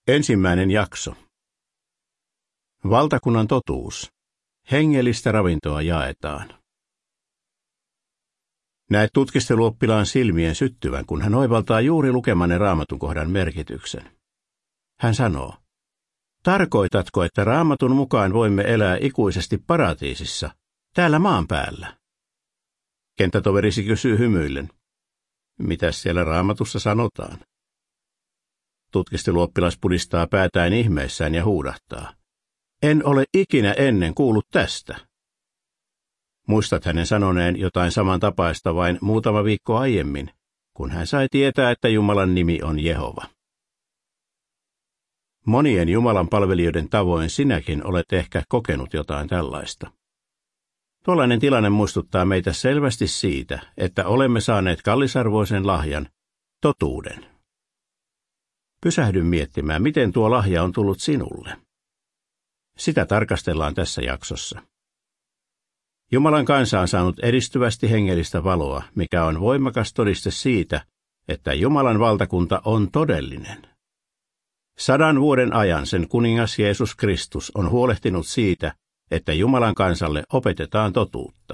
Ensimmäinen jakso. Valtakunnan totuus. Hengellistä ravintoa jaetaan. Näet tutkisteluoppilaan silmien syttyvän, kun hän oivaltaa juuri lukemanne Raamatun kohdan merkityksen. Hän sanoo, tarkoitatko, että Raamatun mukaan voimme elää ikuisesti paratiisissa, täällä maan päällä? Kenttätoverisi kysyy hymyillen, mitäs siellä Raamatussa sanotaan? Tutkisteluoppilas pudistaa päätään ihmeissään ja huudahtaa. En ole ikinä ennen kuullut tästä. Muistat hänen sanoneen jotain samantapaista vain muutama viikko aiemmin, kun hän sai tietää, että Jumalan nimi on Jehova. Monien Jumalan palvelijoiden tavoin sinäkin olet ehkä kokenut jotain tällaista. Tuollainen tilanne muistuttaa meitä selvästi siitä, että olemme saaneet kallisarvoisen lahjan, totuuden. Pysähdy miettimään, miten tuo lahja on tullut sinulle. Sitä tarkastellaan tässä jaksossa. Jumalan kansa on saanut edistyvästi hengellistä valoa, mikä on voimakas todiste siitä, että Jumalan valtakunta on todellinen. 100 vuoden ajan sen kuningas Jeesus Kristus on huolehtinut siitä, että Jumalan kansalle opetetaan totuutta.